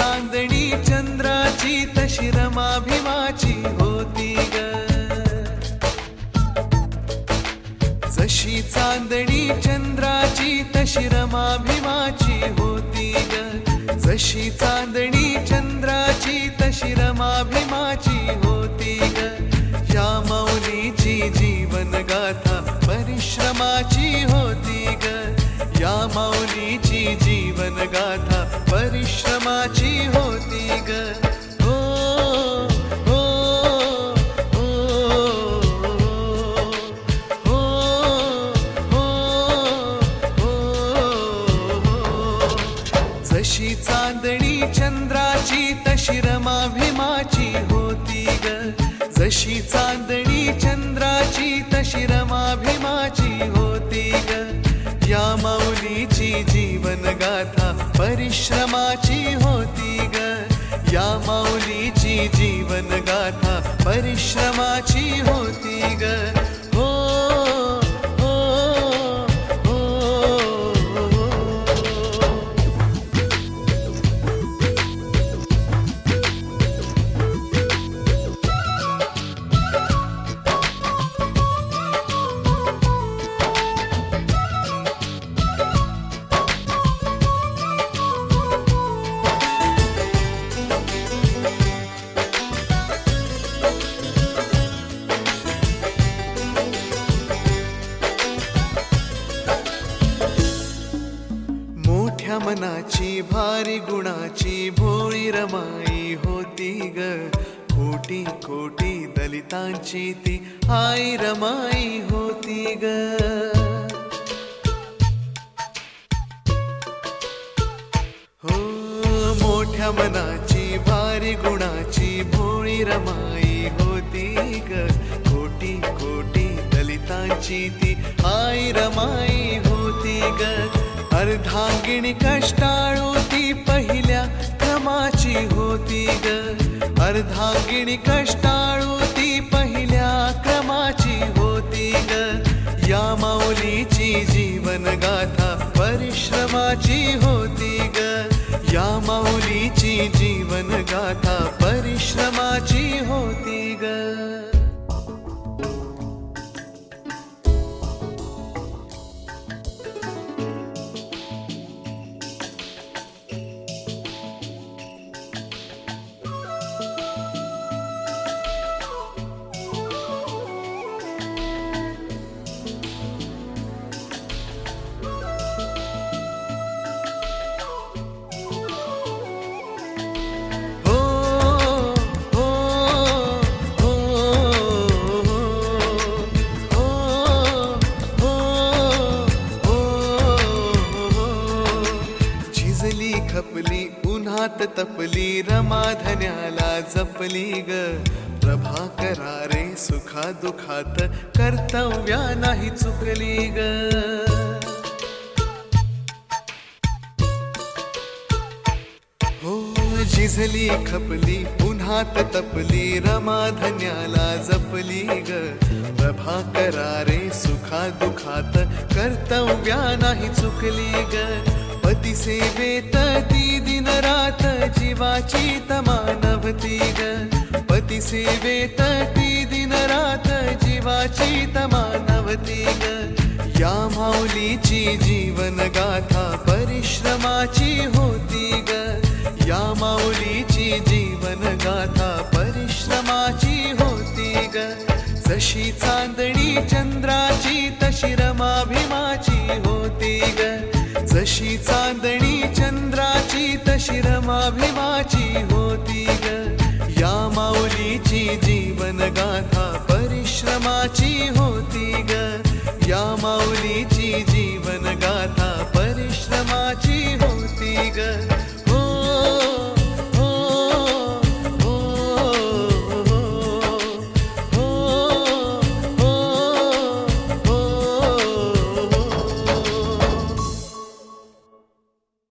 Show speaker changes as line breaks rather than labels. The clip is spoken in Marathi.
चांदणी चंद्राची तशी रमा भीमाची होती ग. जशी चांदणी चंद्राची तशी रमा भीमाची होती ग. जशी चांदणी चंद्राची तशी रमा भीमाची होती ग. या माऊलीची जीवन गाथा परिश्रमाची होती ग. या माऊलीची जीवन गाथा परिश्रमाची होती ग. हो हो हो हो हो हो. जशी चांदणी चंद्राची तशी रमा भीमाची होती ग. जशी चांदणी चंद्राची तशी रमा भीमाची होती ग. या माऊलीची जीवन गाथा परिश्रमाची होती ग. या माऊलीची जीवन गाथा परिश्रमाची होती ग. हो हो हो हो. मोठ्या मनाची भारी गुणाची भोळी रमाई होती ग. कोटी कोटी दलितांची ती आई रमाई होती ग. हो मोठ्या मनाची भारी गुणाची भोळी रमाई होती ग. कोटी कोटी दलितांची ती आई रमाई होती ग. अर्धांगिणी कष्टाळू ती पहिल्या क्रमाची होती ग. अर्धांगिणी कष्टाळू ती पहिल्या क्रमाची होती ग. या माऊलीची जीवन गाथा परिश्रमाची होती ग. या माऊलीची जीवन गाथा परिश्रमाची होती ग. खपली उन्हात तपली रमाधन्याला जपली ग. प्रभाकरा रे सुखा दुखात कर्तव्या नाही चुकली ग. हो झिजली खपली उन्हात तपली रमाधन्याला जपली ग. प्रभाकरा रे सुखा दुखात कर्तव्या नाही चुकली ग. पती सेवेत ती दिन रात जीवाची तमा नभती ग. पती सेवेत ती दिन रात जीवाची तमा नभती ग. या माऊलीची जीवन गाथा परिश्रमाची होती ग. या माऊलीची जीवन गाथा परिश्रमाची होती ग. जशी चांदणी चंद्राची तशी रमा भीमाची होती ग. जशी चांदणी चंद्राची तशी रमा भीमाची होती ग. या माऊलीची जीवन गाथा परिश्रमाची होती ग. या माऊलीची जीवन गाथा परिश्रमाची होती ग.